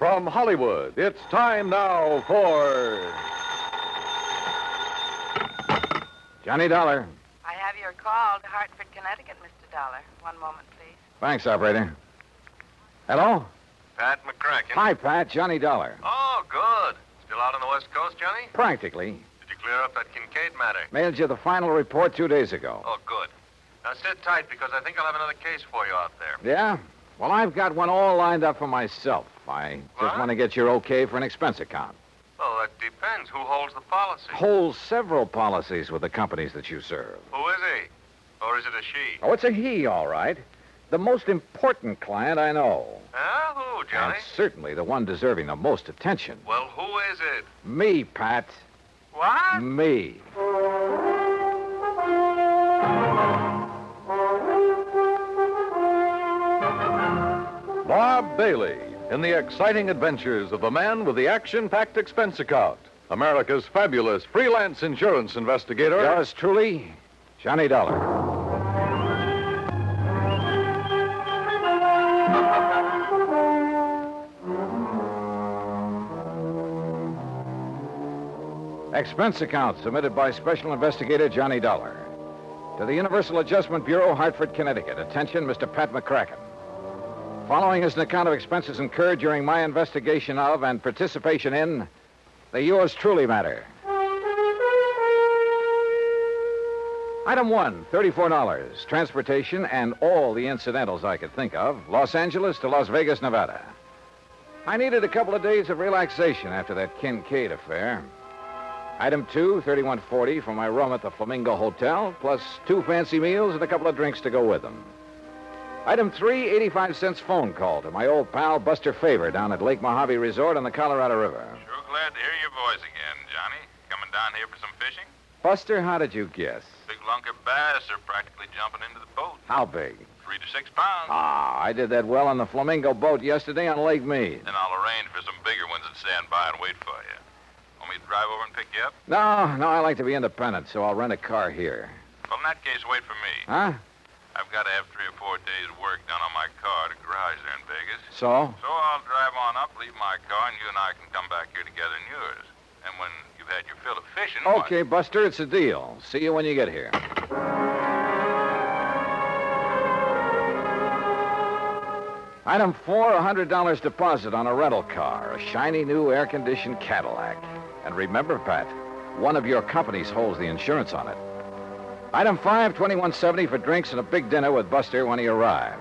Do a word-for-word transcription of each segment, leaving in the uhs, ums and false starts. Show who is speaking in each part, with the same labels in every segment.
Speaker 1: From Hollywood, it's time now for...
Speaker 2: Johnny Dollar.
Speaker 3: I have your call to Hartford, Connecticut, Mister Dollar. One moment, please.
Speaker 2: Thanks, operator. Hello?
Speaker 4: Pat McCracken.
Speaker 2: Hi, Pat. Johnny Dollar.
Speaker 4: Oh, good. Still out on the West Coast, Johnny?
Speaker 2: Practically.
Speaker 4: Did you clear up that Kincaid matter?
Speaker 2: Mailed you the final report two days ago.
Speaker 4: Oh, good. Now sit tight because I think I'll have another case for you out there.
Speaker 2: Yeah? Well, I've got one all lined up for myself. I just
Speaker 4: What?
Speaker 2: want to get your okay for an expense account.
Speaker 4: Well, that depends. Who holds the policy?
Speaker 2: Holds several policies with the companies that you serve.
Speaker 4: Who is he? Or is it a she?
Speaker 2: Oh, it's a he, all right. The most important client I know.
Speaker 4: Huh? Who, Johnny?
Speaker 2: And certainly the one deserving the most attention.
Speaker 4: Well, who is it?
Speaker 2: Me, Pat.
Speaker 4: What?
Speaker 2: Me.
Speaker 1: Bob Bailey in the exciting adventures of the man with the action-packed expense account. America's fabulous freelance insurance investigator.
Speaker 2: Yours truly, Johnny Dollar. Expense account submitted by Special Investigator Johnny Dollar. To the Universal Adjustment Bureau, Hartford, Connecticut. Attention, Mister Pat McCracken. Following is an account of expenses incurred during my investigation of and participation in the yours truly matter. Item one, thirty-four dollars. Transportation and all the incidentals I could think of. Los Angeles to Las Vegas, Nevada. I needed a couple of days of relaxation after that Kincaid affair. Item two, thirty-one forty for my room at the Flamingo Hotel, plus two fancy meals and a couple of drinks to go with them. Item three, eighty-five cents phone call to my old pal Buster Favor down at Lake Mojave Resort on the Colorado River.
Speaker 5: Sure glad to hear your voice again, Johnny. Coming down here for some fishing?
Speaker 2: Buster, how did you guess?
Speaker 5: Big lunker bass are practically jumping into the boat.
Speaker 2: How big?
Speaker 5: Three to six pounds.
Speaker 2: Ah, I did that well on the Flamingo boat yesterday on Lake Mead.
Speaker 5: Then I'll arrange for some bigger ones that stand by and wait for you. Want me to drive over and pick you up?
Speaker 2: No, no, I like to be independent, so I'll rent a car here.
Speaker 5: Well, in that case, wait for me.
Speaker 2: Huh?
Speaker 5: I've got to have three or four days' work done on my car at a garage there in Vegas.
Speaker 2: So?
Speaker 5: So I'll drive on up, leave my car, and you and I can come back here together in yours. And when you've had your fill of fishing...
Speaker 2: Okay, why... Buster, it's a deal. See you when you get here. Item four, one hundred dollars deposit on a rental car, a shiny new air-conditioned Cadillac. And remember, Pat, one of your companies holds the insurance on it. Item five, twenty-one seventy for drinks and a big dinner with Buster when he arrived.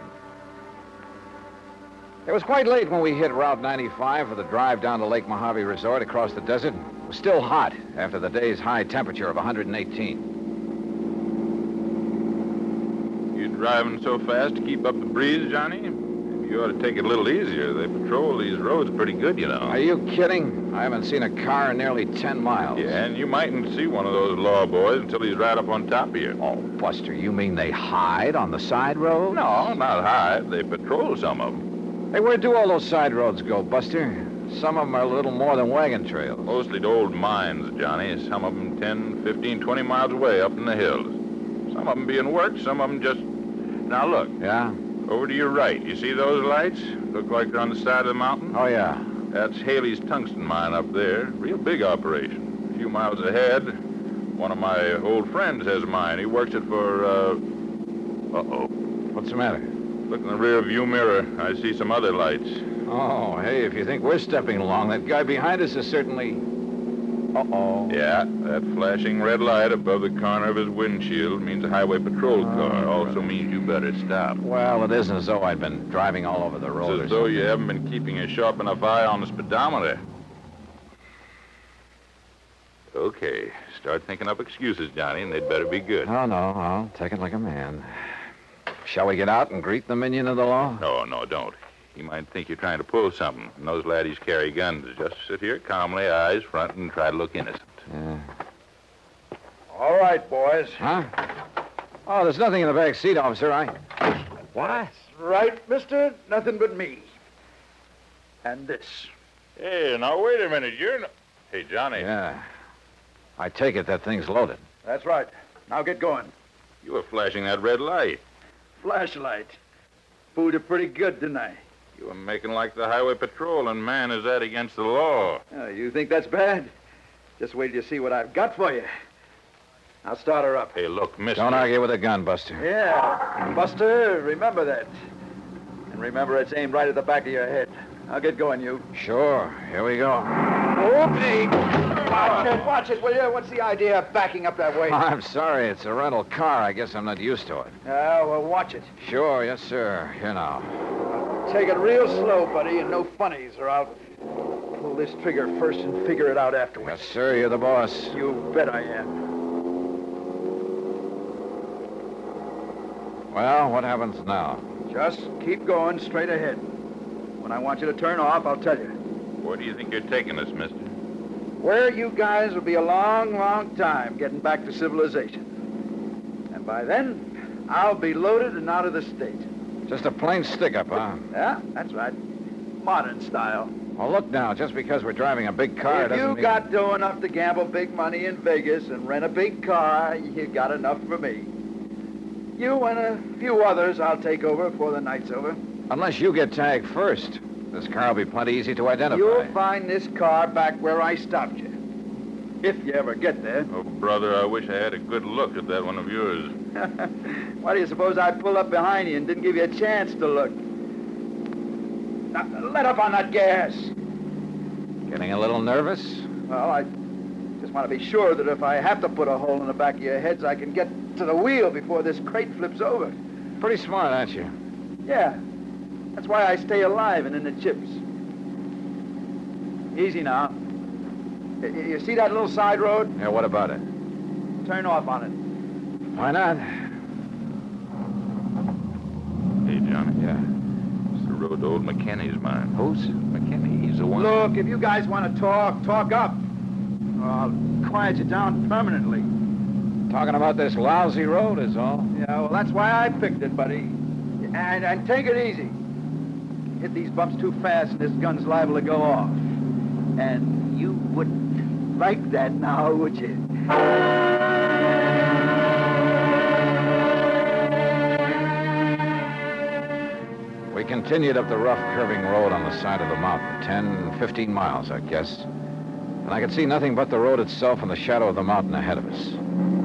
Speaker 2: It was quite late when we hit Route ninety-five for the drive down to Lake Mojave Resort across the desert. It was still hot after the day's high temperature of one hundred eighteen.
Speaker 5: You driving so fast to keep up the breeze, Johnny? You ought to take it a little easier. They patrol these roads pretty good, you know.
Speaker 2: Are you kidding? I haven't seen a car in nearly ten miles.
Speaker 5: Yeah, and you mightn't see one of those law boys until he's right up on top of you.
Speaker 2: Oh, Buster, you mean they hide on the side road?
Speaker 5: No, not hide. They patrol some of them.
Speaker 2: Hey, where do all those side roads go, Buster? Some of them are a little more than wagon trails.
Speaker 5: Mostly to old mines, Johnny. Some of them ten, fifteen, twenty miles away up in the hills. Some of them being worked, some of them just... Now, look.
Speaker 2: Yeah?
Speaker 5: Over to your right. You see those lights? Look like they're on the side of the mountain?
Speaker 2: Oh, yeah.
Speaker 5: That's Haley's tungsten mine up there. Real big operation. A few miles ahead, one of my old friends has a mine. He works it for, uh... Uh-oh.
Speaker 2: What's the matter?
Speaker 5: Look in the rear view mirror. I see some other lights.
Speaker 2: Oh, hey, if you think we're stepping along, that guy behind us is certainly... Uh-oh.
Speaker 5: Yeah, that flashing red light above the corner of his windshield means a highway patrol car.
Speaker 2: Oh,
Speaker 5: Also means you better stop.
Speaker 2: Well, it isn't as though I'd been driving all over the road.
Speaker 5: It's as though you haven't been keeping a sharp enough eye on the speedometer. Okay, start thinking up excuses, Johnny, and they'd better be good.
Speaker 2: Oh, no, I'll take it like a man. Shall we get out and greet the minion of the law?
Speaker 5: No, no, don't. He might think you're trying to pull something. And those laddies carry guns. Just sit here calmly, eyes front, and try to look innocent.
Speaker 2: Yeah.
Speaker 6: All right, boys.
Speaker 2: Huh? Oh, there's nothing in the back seat, officer. I...
Speaker 6: What? That's right, mister. Nothing but me. And this.
Speaker 5: Hey, now, wait a minute. You're not... Hey, Johnny.
Speaker 2: Yeah. I take it that thing's loaded.
Speaker 6: That's right. Now get going.
Speaker 5: You were flashing that red light.
Speaker 6: Flashlight. Fooled you pretty good, didn't I?
Speaker 5: You were making like the highway patrol, and man, is that against the law.
Speaker 6: Oh, you think that's bad? Just wait till you see what I've got for you. I'll start her up.
Speaker 5: Hey, look, mister.
Speaker 2: Don't argue with a gun, Buster.
Speaker 6: Yeah, Buster, remember that. And remember it's aimed right at the back of your head. I'll get going, you.
Speaker 2: Sure. Here we go.
Speaker 6: Okay. Watch it, watch it, will you? What's the idea of backing up that way?
Speaker 2: Oh, I'm sorry. It's a rental car. I guess I'm not used to it.
Speaker 6: Oh, well, watch it.
Speaker 2: Sure, yes, sir. Here now.
Speaker 6: Take it real slow, buddy, and no funnies, or I'll pull this trigger first and figure it out afterwards.
Speaker 2: Yes, sir. You're the boss.
Speaker 6: You bet I am.
Speaker 2: Well, what happens now?
Speaker 6: Just keep going straight ahead. When I want you to turn off, I'll tell you.
Speaker 5: Where do you think you're taking us, mister?
Speaker 6: Where you guys will be a long, long time getting back to civilization. And by then, I'll be loaded and out of the state.
Speaker 2: Just a plain stick-up, huh?
Speaker 6: Yeah, that's right. Modern style.
Speaker 2: Well, look now. Just because we're driving a big car
Speaker 6: If
Speaker 2: doesn't
Speaker 6: you
Speaker 2: mean...
Speaker 6: got dough enough to gamble big money in Vegas and rent a big car, you got enough for me. You and a few others I'll take over before the night's over.
Speaker 2: Unless you get tagged first. This car will be plenty easy to identify.
Speaker 6: You'll find this car back where I stopped you. If you ever get there.
Speaker 5: Oh, brother, I wish I had a good look at that one of yours.
Speaker 6: Why do you suppose I pulled up behind you and didn't give you a chance to look? Now, let up on that gas.
Speaker 2: Getting a little nervous?
Speaker 6: Well, I just want to be sure that if I have to put a hole in the back of your heads, I can get to the wheel before this crate flips over.
Speaker 2: Pretty smart, aren't you?
Speaker 6: Yeah. That's why I stay alive and in the chips. Easy now. Y- You see that little side road?
Speaker 2: Yeah, what about it?
Speaker 6: Turn off on it.
Speaker 2: Why not?
Speaker 5: Hey, Johnny.
Speaker 2: Yeah.
Speaker 5: It's the road to old McKinney's mine.
Speaker 2: Who's?
Speaker 5: McKinney, he's the one.
Speaker 6: Look, if you guys want to talk, talk up. Or I'll quiet you down permanently.
Speaker 2: Talking about this lousy road is all.
Speaker 6: Yeah, well, that's why I picked it, buddy. And, and take it easy. Hit these bumps too fast and this gun's liable to go off. And you wouldn't like that now, would you?
Speaker 2: We continued up the rough, curving road on the side of the mountain, ten, fifteen miles, I guess. And I could see nothing but the road itself and the shadow of the mountain ahead of us.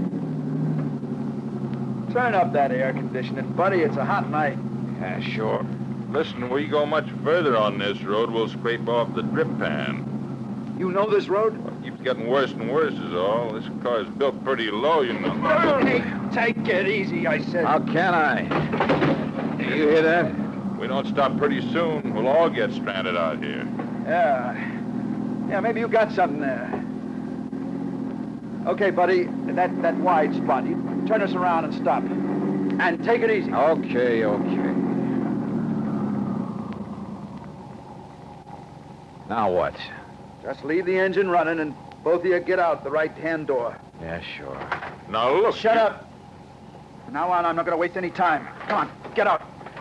Speaker 6: Turn up that air conditioning, buddy. It's a hot night.
Speaker 2: Yeah, sure.
Speaker 5: Listen, we go much further on this road, we'll scrape off the drip pan.
Speaker 6: You know this road?
Speaker 5: It keeps getting worse and worse is all. This car's built pretty low, you know.
Speaker 6: Hey, take it easy, I said.
Speaker 2: How can I? You hear that?
Speaker 5: We don't stop pretty soon, we'll all get stranded out here.
Speaker 6: Yeah. Yeah, maybe you got something there. Okay, buddy, that, that wide spot. You turn us around and stop. And take it easy.
Speaker 2: Okay, okay. Now what?
Speaker 6: Just leave the engine running and both of you get out the right-hand door.
Speaker 2: Yeah, sure.
Speaker 5: Now look.
Speaker 6: Shut
Speaker 5: you-
Speaker 6: up. From now on, I'm not going to waste any time. Come on, get out.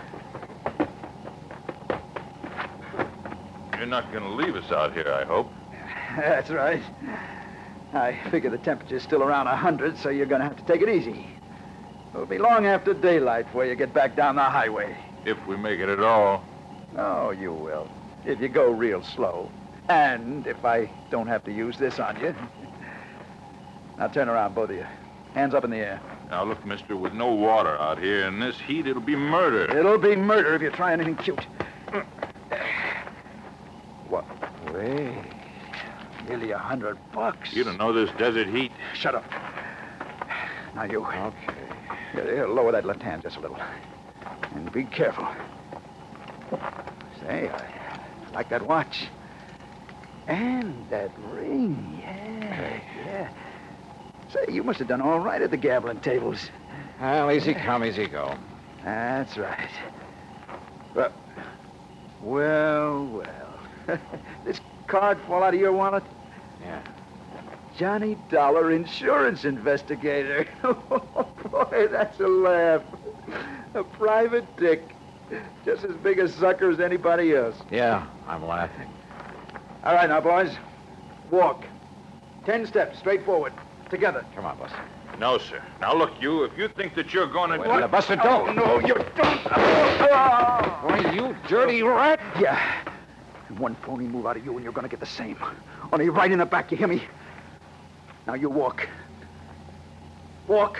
Speaker 5: You're not going to leave us out here, I hope.
Speaker 6: That's right. I figure the temperature's still around one hundred, so you're going to have to take it easy. It'll be long after daylight before you get back down the highway.
Speaker 5: If we make it at all.
Speaker 6: Oh, you will. If you go real slow. And if I don't have to use this on you. Now turn around, both of you. Hands up in the air.
Speaker 5: Now look, mister, with no water out here in this heat, it'll be murder.
Speaker 6: It'll be murder if you try anything cute. What? Wait. Nearly a hundred bucks.
Speaker 5: You don't know this desert heat.
Speaker 6: Shut up. Now you.
Speaker 2: Okay.
Speaker 6: Here, here, lower that left hand just a little. And be careful. Say, I like that watch. And that ring. Yeah, yeah. Say, you must have done all right at the gambling tables.
Speaker 2: Well, easy come, easy go.
Speaker 6: That's right. Well, well, well. This card fall out of your wallet?
Speaker 2: Yeah.
Speaker 6: Johnny Dollar, insurance investigator. Oh, boy, that's a laugh. A private dick. Just as big a sucker as anybody else.
Speaker 2: Yeah, I'm laughing.
Speaker 6: All right, now, boys. Walk. Ten steps straight forward. Together.
Speaker 2: Come on, Buster.
Speaker 5: No, sir. Now, look, you, if you think that you're going to...
Speaker 2: Wait a minute, Buster, don't.
Speaker 6: No, you don't.
Speaker 2: Why, you dirty rat.
Speaker 6: Yeah. And one phony move out of you and you're going to get the same. Only right in the back, you hear me? Now you walk. Walk.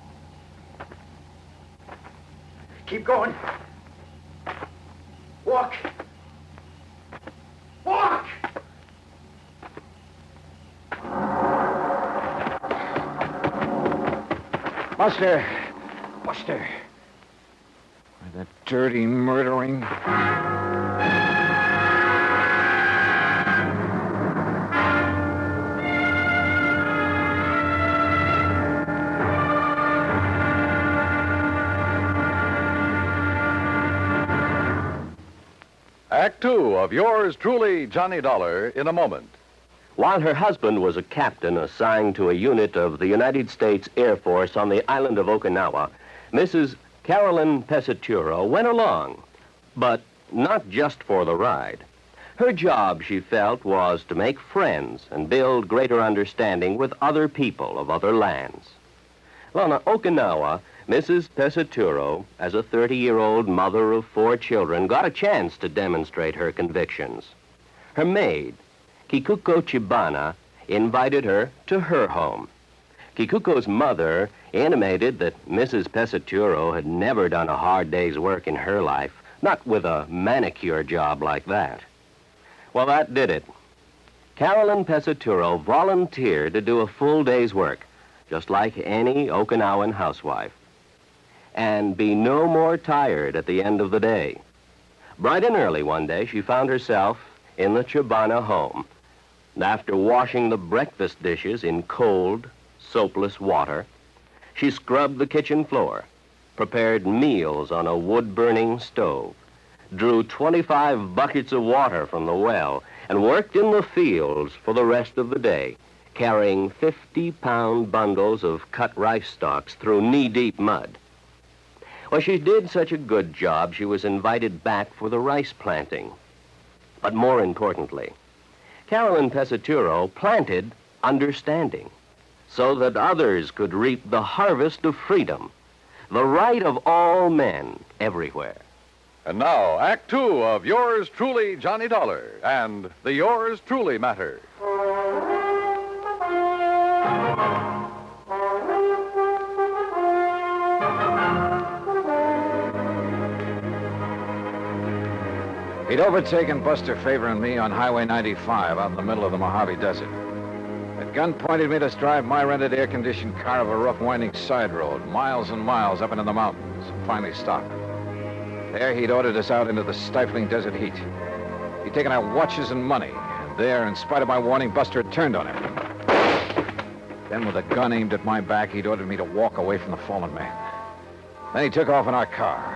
Speaker 6: Keep going. Walk. Walk!
Speaker 2: Buster. Buster. Why, that dirty murdering...
Speaker 1: Act two of yours truly, Johnny Dollar, in a moment.
Speaker 7: While her husband was a captain assigned to a unit of the United States Air Force on the island of Okinawa, Missus Carolyn Pesaturo went along, but not just for the ride. Her job, she felt, was to make friends and build greater understanding with other people of other lands. Well, on Okinawa, Missus Pesaturo, as a thirty-year-old mother of four children, got a chance to demonstrate her convictions. Her maid, Kikuko Chibana, invited her to her home. Kikuko's mother intimated that Missus Pesaturo had never done a hard day's work in her life, not with a manicure job like that. Well, that did it. Carolyn Pesaturo volunteered to do a full day's work, just like any Okinawan housewife, and be no more tired at the end of the day. Bright and early one day, she found herself in the Chibana home. And after washing the breakfast dishes in cold, soapless water, she scrubbed the kitchen floor, prepared meals on a wood-burning stove, drew twenty-five buckets of water from the well, and worked in the fields for the rest of the day, carrying fifty-pound bundles of cut rice stalks through knee-deep mud. Well, she did such a good job, she was invited back for the rice planting. But more importantly, Carolyn Pesaturo planted understanding so that others could reap the harvest of freedom, the right of all men everywhere.
Speaker 1: And now, Act Two of yours truly, Johnny Dollar, and the Yours Truly Matter.
Speaker 2: He'd overtaken Buster Favor and me on Highway ninety-five out in the middle of the Mojave Desert. At gunpoint, made us drive my rented air-conditioned car of a rough, winding side road, miles and miles up into the mountains, and finally stopped. There, he'd ordered us out into the stifling desert heat. He'd taken our watches and money, and there, in spite of my warning, Buster had turned on him. Then, with a gun aimed at my back, he'd ordered me to walk away from the fallen man. Then he took off in our car.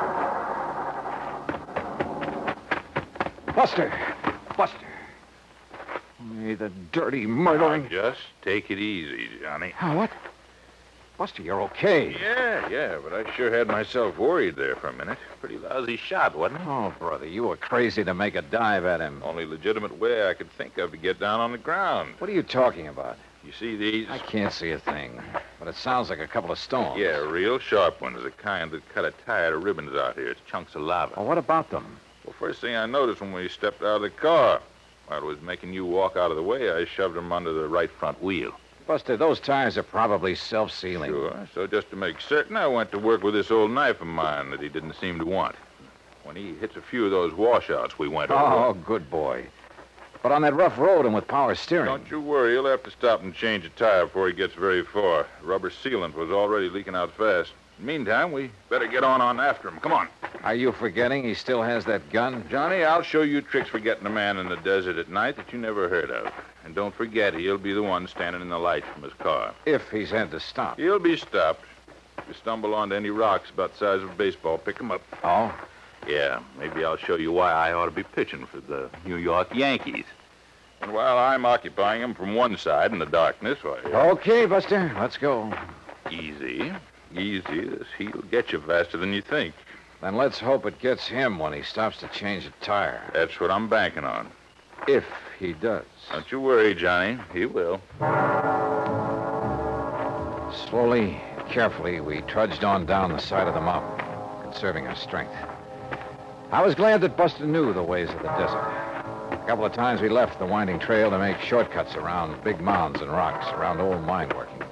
Speaker 2: Buster! Buster! Hey, the dirty murdering...
Speaker 5: Now, just take it easy, Johnny.
Speaker 2: Oh, what? Buster, you're okay.
Speaker 5: Yeah, yeah, but I sure had myself worried there for a minute. Pretty lousy shot, wasn't it?
Speaker 2: Oh, brother, you were crazy to make a dive at him.
Speaker 5: Only legitimate way I could think of to get down on the ground.
Speaker 2: What are you talking about?
Speaker 5: You see these?
Speaker 2: I can't see a thing, but it sounds like a couple of stones.
Speaker 5: Yeah, real sharp ones, the kind that cut a tie of ribbons out here. It's chunks of lava.
Speaker 2: Well, what about them?
Speaker 5: Well, first thing I noticed when we stepped out of the car, while it was making you walk out of the way, I shoved them under the right front wheel.
Speaker 2: Buster, those tires are probably self-sealing.
Speaker 5: Sure. So just to make certain, I went to work with this old knife of mine that he didn't seem to want. When he hits a few of those washouts we went over...
Speaker 2: Oh, good boy. But on that rough road and with power steering...
Speaker 5: Don't you worry. He'll have to stop and change a tire before he gets very far. Rubber sealant was already leaking out fast. Meantime, we better get on on after him. Come on.
Speaker 2: Are you forgetting he still has that gun?
Speaker 5: Johnny, I'll show you tricks for getting a man in the desert at night that you never heard of. And don't forget, he'll be the one standing in the light from his car.
Speaker 2: If he's had to stop.
Speaker 5: He'll be stopped. If you stumble onto any rocks about the size of a baseball, pick 'em up.
Speaker 2: Oh?
Speaker 5: Yeah, maybe I'll show you why I ought to be pitching for the New York Yankees. And while I'm occupying him from one side in the darkness, why...
Speaker 2: Okay, Buster, let's go.
Speaker 5: Easy. Easy. This heat'll get you faster than you think.
Speaker 2: Then let's hope it gets him when he stops to change a tire.
Speaker 5: That's what I'm banking on.
Speaker 2: If he does.
Speaker 5: Don't you worry, Johnny. He will.
Speaker 2: Slowly, carefully, we trudged on down the side of the mountain, conserving our strength. I was glad that Buster knew the ways of the desert. A couple of times we left the winding trail to make shortcuts around big mounds and rocks, around old mine workings.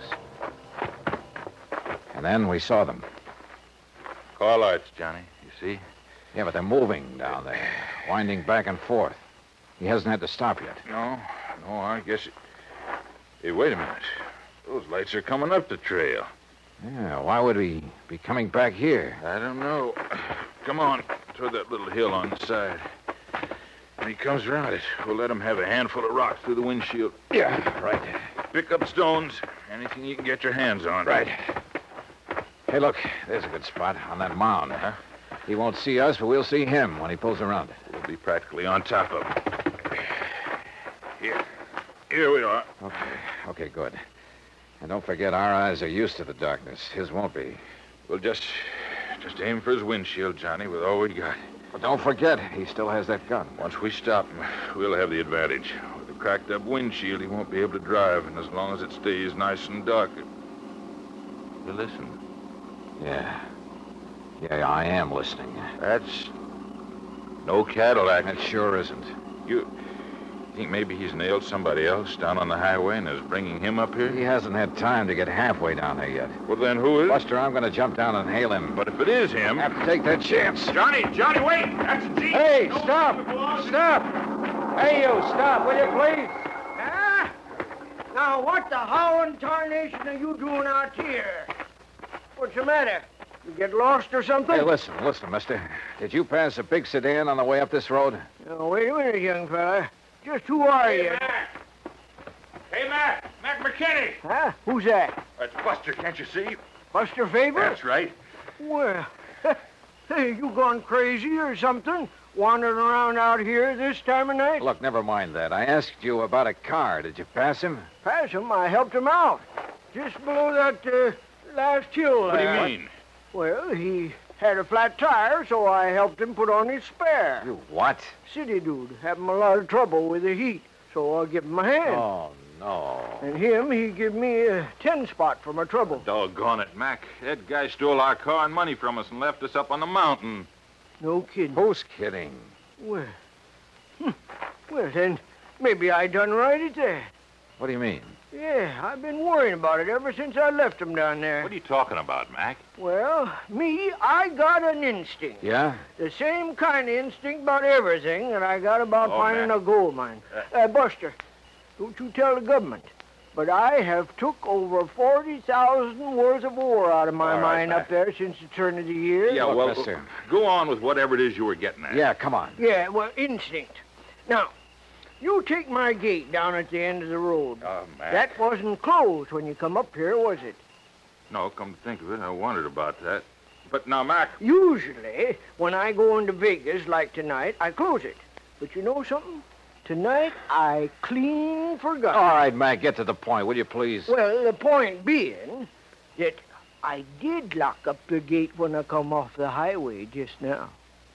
Speaker 2: And then we saw them.
Speaker 5: Car lights, Johnny. You see?
Speaker 2: Yeah, but they're moving down there, winding back and forth. He hasn't had to stop yet.
Speaker 5: No, no, I guess... It... Hey, wait a minute. Those lights are coming up the trail.
Speaker 2: Yeah, why would he be coming back here?
Speaker 5: I don't know. Come on, toward that little hill on the side. When he comes around it, we'll let him have a handful of rocks through the windshield.
Speaker 2: Yeah, right.
Speaker 5: Pick up stones, anything you can get your hands on.
Speaker 2: Right. Hey, look, there's a good spot on that mound.
Speaker 5: Huh?
Speaker 2: He won't see us, but we'll see him when he pulls around it.
Speaker 5: We'll be practically on top of him. Here. Here we are.
Speaker 2: Okay, okay, good. And don't forget, our eyes are used to the darkness. His won't be.
Speaker 5: We'll just... just aim for his windshield, Johnny, with all we got.
Speaker 2: But don't forget, he still has that gun.
Speaker 5: Once we stop him, we'll have the advantage. With a cracked-up windshield, he won't be able to drive, and as long as it stays nice and dark... It... You listen.
Speaker 2: Yeah. Yeah, I am listening.
Speaker 5: That's... no Cadillac.
Speaker 2: That sure isn't.
Speaker 5: You... think maybe he's nailed somebody else down on the highway and is bringing him up here?
Speaker 2: He hasn't had time to get halfway down there yet.
Speaker 5: Well, then who is...
Speaker 2: Buster, I'm going to jump down and hail him.
Speaker 5: But if it is him...
Speaker 2: I have to take that chance.
Speaker 5: Johnny! Johnny, wait! That's a Jeep!
Speaker 2: Hey,
Speaker 5: Don't
Speaker 2: stop!
Speaker 5: move, boss.
Speaker 2: Stop! Hey, you, stop, will you, please?
Speaker 8: Huh? Now, what the howling tarnation are you doing out here? What's the matter? You get lost or something?
Speaker 2: Hey, listen, listen, mister. Did you pass a big sedan on the way up this road?
Speaker 8: Now, wait a minute, young fella. Just who are
Speaker 5: Hey,
Speaker 8: you?
Speaker 5: Mac! Hey, Mac! Mac McKinney!
Speaker 8: Huh? Who's that?
Speaker 5: That's Buster, can't you see?
Speaker 8: Buster Faber?
Speaker 5: That's right.
Speaker 8: Well, hey, you gone crazy or something? Wandering around out here this time of night?
Speaker 2: Look, never mind that. I asked you about a car. Did you pass him?
Speaker 8: Pass him. I helped him out. Just below that uh, last hill
Speaker 5: What do you
Speaker 8: there.
Speaker 5: mean?
Speaker 8: Well, he had a flat tire, so I helped him put on his spare.
Speaker 2: You what?
Speaker 8: City dude, having a lot of trouble with the heat, so I'll give him a hand.
Speaker 2: Oh, no.
Speaker 8: And him, he give me a ten spot for my trouble.
Speaker 5: Doggone it, Mac. That guy stole our car and money from us and left us up on the mountain.
Speaker 8: No kidding.
Speaker 2: Who's kidding?
Speaker 8: Well, hmm. well then, maybe I done right at that.
Speaker 2: What do you mean?
Speaker 8: Yeah, I've been worrying about it ever since I left him down there.
Speaker 5: What are you talking about, Mac?
Speaker 8: Well, me, I got an instinct.
Speaker 2: Yeah?
Speaker 8: The same kind of instinct about everything that I got about
Speaker 5: Oh,
Speaker 8: finding
Speaker 5: man.
Speaker 8: a gold mine. Uh, Buster, don't you tell the government, but I have took over forty thousand worth of ore out of my
Speaker 5: All right,
Speaker 8: mine
Speaker 5: Mac.
Speaker 8: up there since the turn of the year.
Speaker 5: Yeah,
Speaker 2: Look,
Speaker 5: well,
Speaker 2: mister.
Speaker 5: go on with whatever it is you were getting at.
Speaker 2: Yeah, come on.
Speaker 8: Yeah, well, instinct. Now, you take my gate down at the end of the road.
Speaker 5: Oh, Mac.
Speaker 8: That wasn't closed when you come up here, was it?
Speaker 5: No, come to think of it, I wondered about that. But now, Mac...
Speaker 8: Usually, when I go into Vegas like tonight, I close it. But you know something? Tonight, I clean forgot.
Speaker 2: All right, Mac, get to the point, will you please?
Speaker 8: Well, the point being that I did lock up the gate when I come off the highway just now.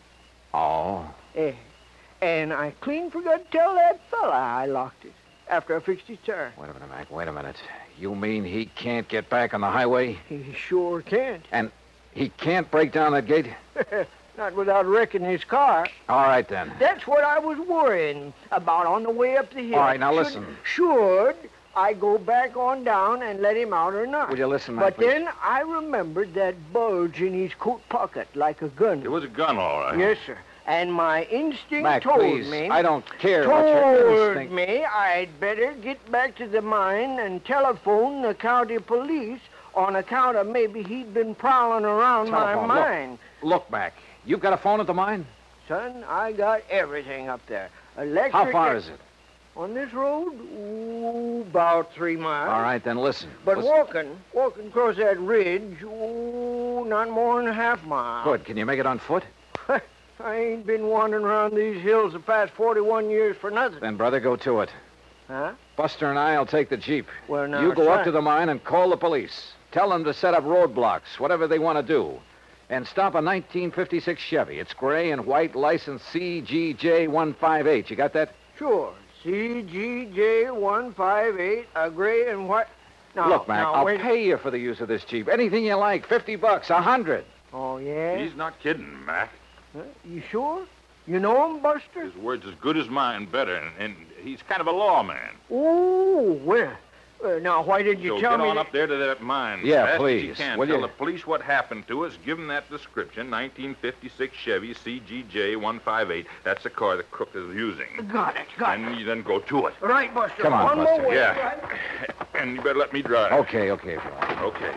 Speaker 2: Oh.
Speaker 8: Eh. And I clean forgot to tell that fella I locked it after I fixed his tire.
Speaker 2: Wait a minute, Mac, wait a minute. You mean he can't get back on the highway?
Speaker 8: He sure can't.
Speaker 2: And he can't break down that gate?
Speaker 8: Not without wrecking his car.
Speaker 2: All right, then.
Speaker 8: That's what I was worrying about on the way up the hill.
Speaker 2: All right, now
Speaker 8: Should-
Speaker 2: listen.
Speaker 8: Should I go back on down and let him out or not?
Speaker 2: Will you listen, Mac,
Speaker 8: But
Speaker 2: please?
Speaker 8: then I remembered that bulge in his coat pocket like a gun.
Speaker 5: It was a gun, all right.
Speaker 8: Yes, sir. And my instinct
Speaker 2: Mac,
Speaker 8: told
Speaker 2: please,
Speaker 8: me...
Speaker 2: I don't care what your
Speaker 8: told
Speaker 2: instinct...
Speaker 8: me I'd better get back to the mine and telephone the county police on account of maybe he'd been prowling around
Speaker 2: Telephone,
Speaker 8: my
Speaker 2: look.
Speaker 8: mine.
Speaker 2: Look, Mac, you've got a phone at the mine?
Speaker 8: Son, I got everything up there. Electric...
Speaker 2: How far is it?
Speaker 8: On this road? Ooh, about three miles.
Speaker 2: All right, then listen.
Speaker 8: But
Speaker 2: Listen.
Speaker 8: walking, walking across that ridge, ooh, not more than a half mile.
Speaker 2: Good. Can you make it on foot?
Speaker 8: I ain't been wandering around these hills the past forty-one years for nothing.
Speaker 2: Then, brother, go to it.
Speaker 8: Huh?
Speaker 2: Buster and I'll take the Jeep.
Speaker 8: Well, now,
Speaker 2: you go up
Speaker 8: son-
Speaker 2: to the mine and call the police. Tell them to set up roadblocks, whatever they want to do. And stop a nineteen fifty-six Chevy. It's gray and white, license C G J one five eight. You got that?
Speaker 8: Sure. C G J one five eight, a gray and white... Now,
Speaker 2: Look, Mac,
Speaker 8: now,
Speaker 2: I'll
Speaker 8: wait.
Speaker 2: pay you for the use of this Jeep. Anything you like. Fifty bucks, a hundred.
Speaker 8: Oh, yeah?
Speaker 5: He's not kidding, Mac.
Speaker 8: Huh? You sure? You know him, Buster?
Speaker 5: His word's as good as mine, better, and, and he's kind of a lawman.
Speaker 8: Oh, well. Uh, now, why did you
Speaker 5: So
Speaker 8: tell
Speaker 5: get
Speaker 8: me
Speaker 5: on
Speaker 8: that-
Speaker 5: up there to that mine.
Speaker 2: Yeah,
Speaker 5: fast as
Speaker 2: please.
Speaker 5: you can.
Speaker 2: Will
Speaker 5: Tell
Speaker 2: you?
Speaker 5: the police what happened to us. Give them that description. nineteen fifty-six Chevy C G J one fifty-eight. That's the car the crook is using.
Speaker 8: Got it, got
Speaker 5: And
Speaker 8: it.
Speaker 5: you then go to it.
Speaker 8: Right, Buster.
Speaker 2: Come on,
Speaker 8: One
Speaker 2: Buster.
Speaker 8: more way,
Speaker 5: Yeah.
Speaker 8: right?
Speaker 5: And you better let me drive.
Speaker 2: Okay, okay, if you like.
Speaker 5: Okay.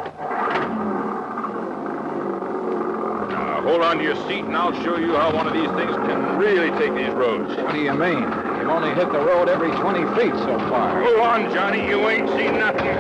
Speaker 5: Now, hold on to your seat, and I'll show you how one of these things can really take these roads.
Speaker 2: What do you mean? You've only hit the road every twenty feet so far.
Speaker 5: Hold on, Johnny. You ain't seen nothing.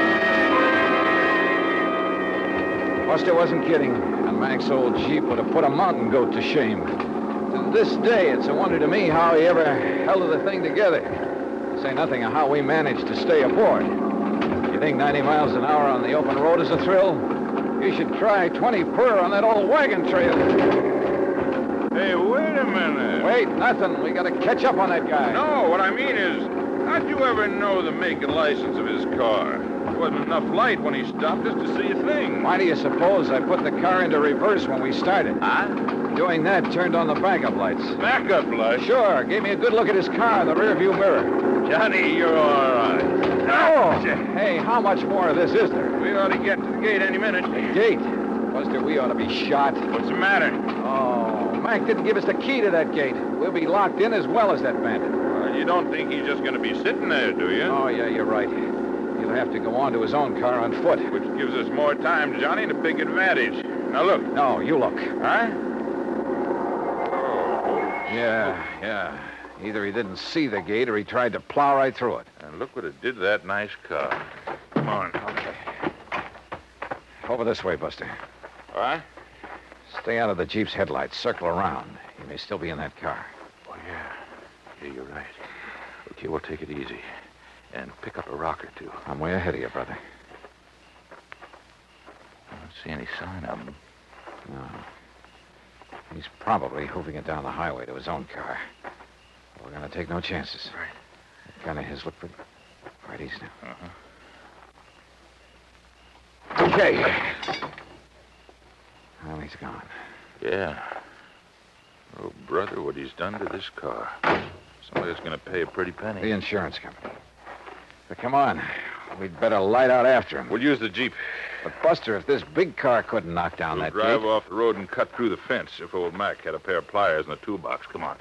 Speaker 2: Buster wasn't kidding, and Mac's old Jeep would have put a mountain goat to shame. To this day, it's a wonder to me how he ever held the thing together. To say nothing of how we managed to stay aboard. You think ninety miles an hour on the open road is a thrill? You should try twenty per on that old wagon trail.
Speaker 5: Hey, wait a minute.
Speaker 2: Wait, nothing. We gotta catch up on that guy.
Speaker 5: No, what I mean is, how'd you ever know the make and license of his car? There wasn't enough light when he stopped us to see a thing.
Speaker 2: Why do you suppose I put the car into reverse when we started?
Speaker 5: Huh?
Speaker 2: Doing that turned on the backup lights.
Speaker 5: Backup light?
Speaker 2: Sure, gave me a good look at his car in the rearview mirror.
Speaker 5: Johnny, you're all right.
Speaker 2: Oh! Hey, how much more of this is there?
Speaker 5: We ought to get to the gate any minute.
Speaker 2: Gate. Buster, we ought to be shot.
Speaker 5: What's the matter?
Speaker 2: Oh, Mac didn't give us the key to that gate. We'll be locked in as well as that bandit.
Speaker 5: Well, you don't think he's just going to be sitting there, do you?
Speaker 2: Oh, yeah, you're right. He'll have to go on to his own car on foot.
Speaker 5: Which gives us more time, Johnny, and a big advantage. Now, look.
Speaker 2: No, you look.
Speaker 5: Huh? Oh.
Speaker 2: Yeah, yeah. Either he didn't see the gate or he tried to plow right through it.
Speaker 5: And look what it did to that nice car. Come on.
Speaker 2: Okay. Over this way, Buster.
Speaker 5: What?
Speaker 2: Stay out of the Jeep's headlights. Circle around. He may still be in that car.
Speaker 5: Oh, yeah. Yeah, you're right. Okay, we'll take it easy. And pick up a rock or two.
Speaker 2: I'm way ahead of you, brother.
Speaker 5: I don't see any sign of him.
Speaker 2: No. He's probably hoofing it down the highway to his own car. We're going to take no chances.
Speaker 5: Right.
Speaker 2: That gun of his look pretty... Right, easy now.
Speaker 5: Uh-huh.
Speaker 2: Okay. Well, he's gone.
Speaker 5: Yeah. Oh, brother, what he's done to this car. Somebody's going to pay a pretty penny.
Speaker 2: The insurance company. But come on. We'd better light out after him.
Speaker 5: We'll use the Jeep.
Speaker 2: But, Buster, if this big car couldn't knock down
Speaker 5: We'll
Speaker 2: that
Speaker 5: drive
Speaker 2: gate...
Speaker 5: off the road and cut through the fence if old Mac had a pair of pliers in the toolbox. Come on.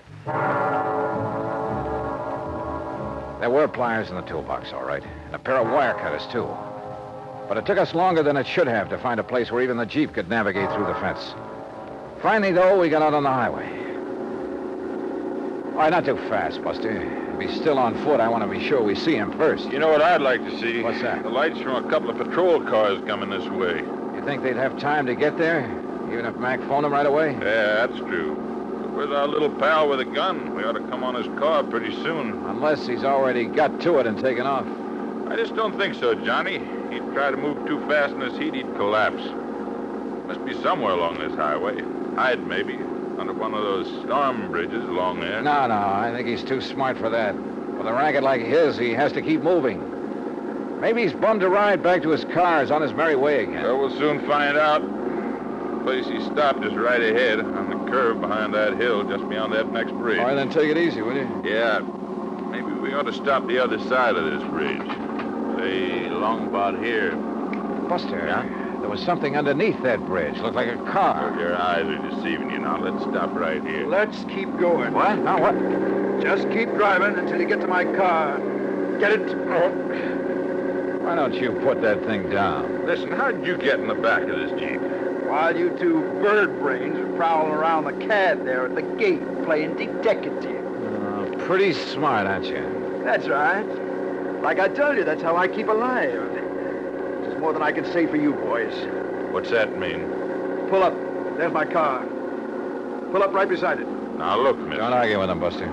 Speaker 2: There were pliers in the toolbox, all right. And a pair of wire cutters, too. But it took us longer than it should have to find a place where even the Jeep could navigate through the fence. Finally, though, we got out on the highway. All right, not too fast, Buster. If he's still on foot, I want to be sure we see him first.
Speaker 5: You know what I'd like to see?
Speaker 2: What's that?
Speaker 5: The lights from a couple of patrol cars coming this way.
Speaker 2: You think they'd have time to get there, even if Mac phoned him right away?
Speaker 5: Yeah, that's true. But where's our little pal with a gun? We ought to come on his car pretty soon.
Speaker 2: Unless he's already got to it and taken off.
Speaker 5: I just don't think so, Johnny. He'd try to move too fast in this heat, he'd collapse. Must be somewhere along this highway. Hide, maybe, under one of those storm bridges along there.
Speaker 2: No, no, I think he's too smart for that. With a racket like his, he has to keep moving. Maybe he's bummed to ride back to his cars on his merry way again.
Speaker 5: Well, we'll soon find out. The place he stopped is right ahead, on the curve behind that hill, just beyond that next bridge.
Speaker 2: All right, then take it easy, will you?
Speaker 5: Yeah, maybe we ought to stop the other side of this bridge. Say, along about here.
Speaker 2: Buster,
Speaker 5: Yeah?
Speaker 2: there was something underneath that bridge. Looked like a car.
Speaker 5: Your eyes are deceiving you now. Let's stop right here.
Speaker 6: Let's keep going.
Speaker 2: What? Now what?
Speaker 6: Just keep driving until you get to my car. Get it?
Speaker 2: Why don't you put that thing down?
Speaker 5: Listen, how'd you get in the back of this Jeep?
Speaker 6: While you two bird brains are prowling around the cad there at the gate playing detective.
Speaker 2: Uh, pretty smart, aren't you?
Speaker 6: That's right. Like I told you, that's how I keep alive. It's more than I can say for you boys.
Speaker 5: What's that mean?
Speaker 6: Pull up. There's my car. Pull up right beside it.
Speaker 5: Now, look, mister.
Speaker 2: Don't argue with him, Buster.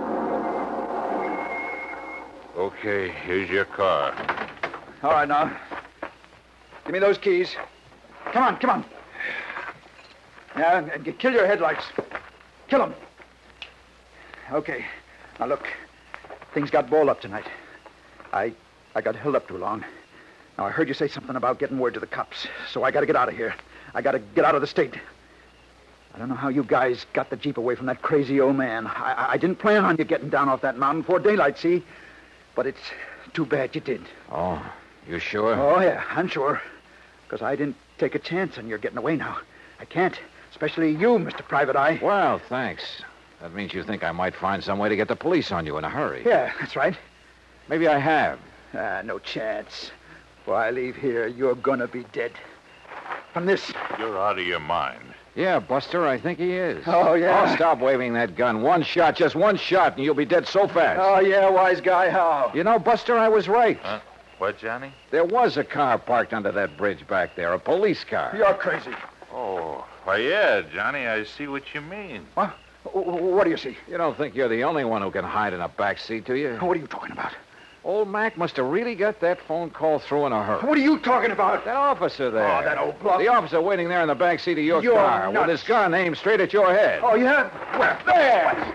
Speaker 5: Okay, here's your car.
Speaker 6: All right, now. Give me those keys. Come on, come on. Yeah, and, and kill your headlights. Kill them. Okay. Now, look. Things got balled up tonight. I I got held up too long. Now, I heard you say something about getting word to the cops, so I got to get out of here. I got to get out of the state. I don't know how you guys got the Jeep away from that crazy old man. I, I didn't plan on you getting down off that mountain before daylight, see? But it's too bad you did.
Speaker 2: Oh, you sure?
Speaker 6: Oh, yeah, I'm sure. Because I didn't take a chance on your getting away now. I can't, especially you, Mister Private Eye.
Speaker 2: Well, thanks. That means you think I might find some way to get the police on you in a hurry.
Speaker 6: Yeah, that's right.
Speaker 2: Maybe I have.
Speaker 6: Ah, no chance. Before I leave here, you're gonna be dead. From this.
Speaker 5: You're out of your mind.
Speaker 2: Yeah, Buster, I think he is.
Speaker 6: Oh, yeah?
Speaker 2: Oh, stop waving that gun. One shot, just one shot, and you'll be dead so fast.
Speaker 6: Oh, yeah, wise guy, how?
Speaker 2: You know, Buster, I was right.
Speaker 5: Huh? What, Johnny?
Speaker 2: There was a car parked under that bridge back there, a police car.
Speaker 6: You're crazy.
Speaker 5: Oh, why, yeah, Johnny, I see what you mean.
Speaker 6: What? What do you see?
Speaker 2: You don't think you're the only one who can hide in a back seat, do you?
Speaker 6: What are you talking about?
Speaker 2: Old Mac must have really got that phone call through in a hurry.
Speaker 6: What are you talking about?
Speaker 2: That officer there.
Speaker 6: Oh, that old bluff.
Speaker 2: The officer waiting there in the back seat of your
Speaker 6: You're
Speaker 2: car
Speaker 6: nuts.
Speaker 2: with his gun aimed straight at your head.
Speaker 6: Oh, yeah? Where? There!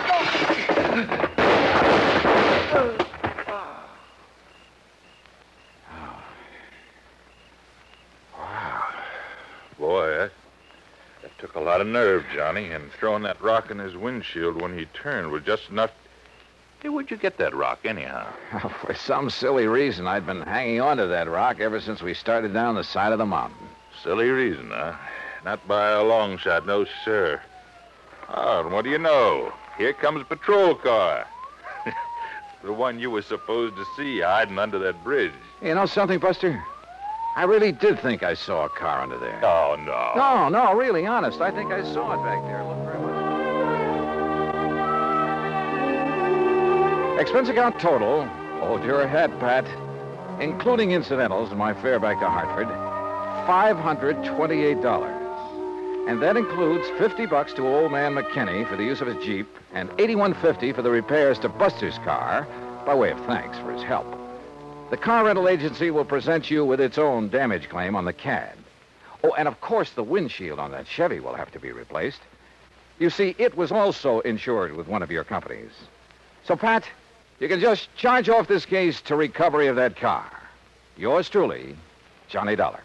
Speaker 6: Oh,
Speaker 5: Boy, that, that took a lot of nerve, Johnny, and throwing that rock in his windshield when he turned was just enough. Hey, where'd you get that rock, anyhow?
Speaker 2: For some silly reason, I'd been hanging on to that rock ever since we started down the side of the mountain.
Speaker 5: Silly reason, huh? Not by a long shot, no, sir. Oh, and what do you know? Here comes a patrol car. The one you were supposed to see hiding under that bridge.
Speaker 2: You know something, Buster? I really did think I saw a car under there.
Speaker 5: Oh, no.
Speaker 2: No, no, really, honest. I think I saw it back there. Look very much. Expense account total, hold your head, Pat, including incidentals and my fare back to Hartford, five hundred twenty-eight dollars. And that includes fifty bucks to old man McKinney for the use of his Jeep and eighty-one fifty for the repairs to Buster's car by way of thanks for his help. The car rental agency will present you with its own damage claim on the C A D. Oh, and of course the windshield on that Chevy will have to be replaced. You see, it was also insured with one of your companies. So, Pat, you can just charge off this case to recovery of that car. Yours truly, Johnny Dollar.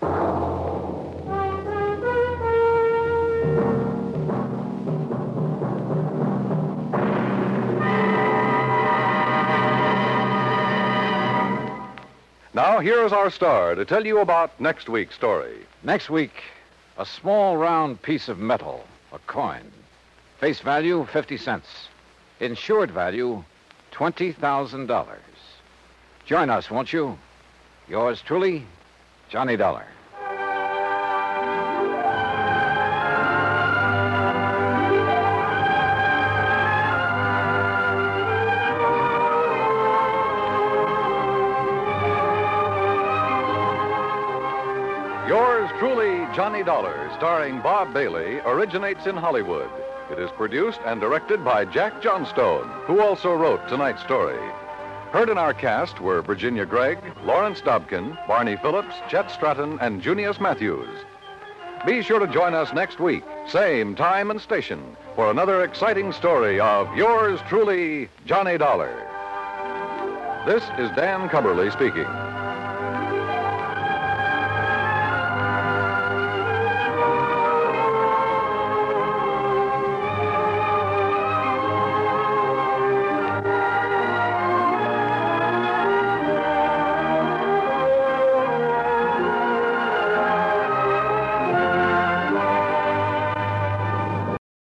Speaker 1: Now, here's our star to tell you about next week's story.
Speaker 2: Next week, a small round piece of metal, a coin. Face value, fifty cents. Insured value, twenty thousand dollars. Join us, won't you? Yours truly, Johnny Dollar.
Speaker 1: Yours truly, Johnny Dollar, starring Bob Bailey, originates in Hollywood. It is produced and directed by Jack Johnstone, who also wrote tonight's story. Heard in our cast were Virginia Gregg, Lawrence Dobkin, Barney Phillips, Chet Stratton, and Junius Matthews. Be sure to join us next week, same time and station, for another exciting story of Yours truly, Johnny Dollar. This is Dan Cumberly speaking.